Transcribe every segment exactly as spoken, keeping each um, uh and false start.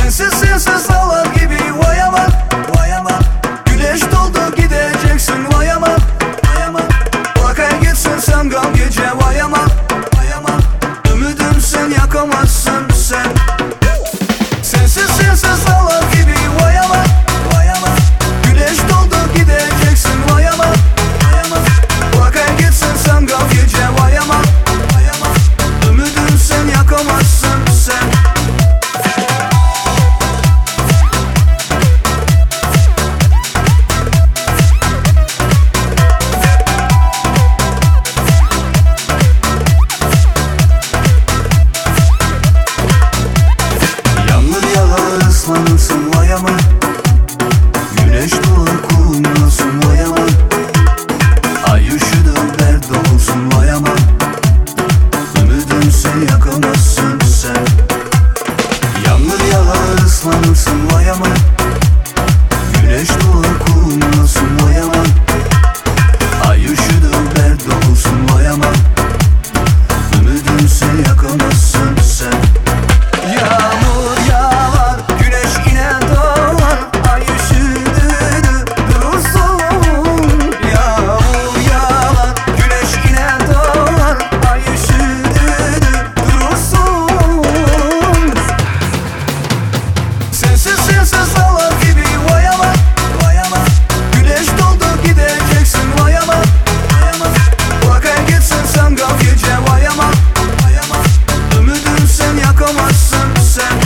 Sensiz sensiz dağlar gibi vay aman, vay aman. Güneş doldu gideceksin vay aman, vay aman. Bırakay gitsin sen gam gece vay aman, vay aman. Ümidim sen yakamazsın sen. Sensiz sensiz dağlar gibi vay aman, vay aman. Güneş doldu gideceksin vay aman, vay aman. Bırakay gitsin sen gam gece vay aman, vay aman. Ümidim sen yakamazsın sen. Islanırsın vay aman. Güneş doğar kumrasın vay aman. Ay üşüdür dert olsun vay aman. Ümidin sen yakamazsın sen. Yağmur yağar ıslanırsın vay aman. Güneş doğar kumrasın vay aman. Ay üşüdür dert olsun vay aman. Ümidin sen yakamazsın sen. Yağmur yağar, güneş yine doğar. Ay üşüdü durursun. Yağmur yağar, güneş yine doğar. Ay üşüdü durursun. Sensiz sensiz dağlar gibi vay aman, vay aman. Güneş doldu gideceksin vay aman, vay aman. Bırakay gitsin sen gam gece vay aman, vay aman. Ümidim sen yakamazsın sen.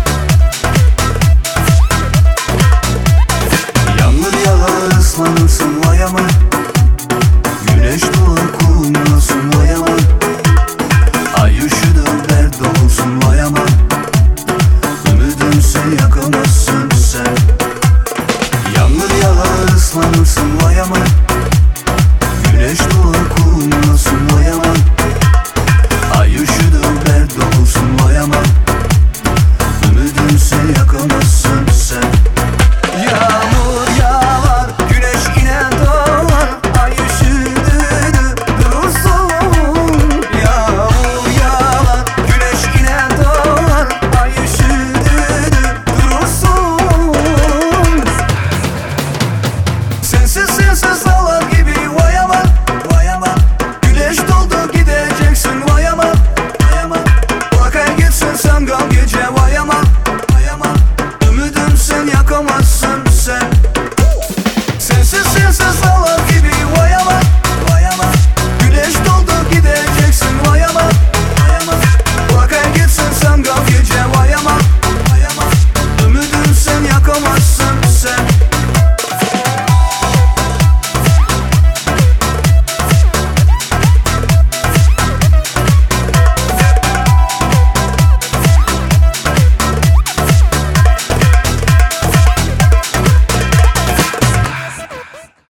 Yağmur yağar ıslanırsın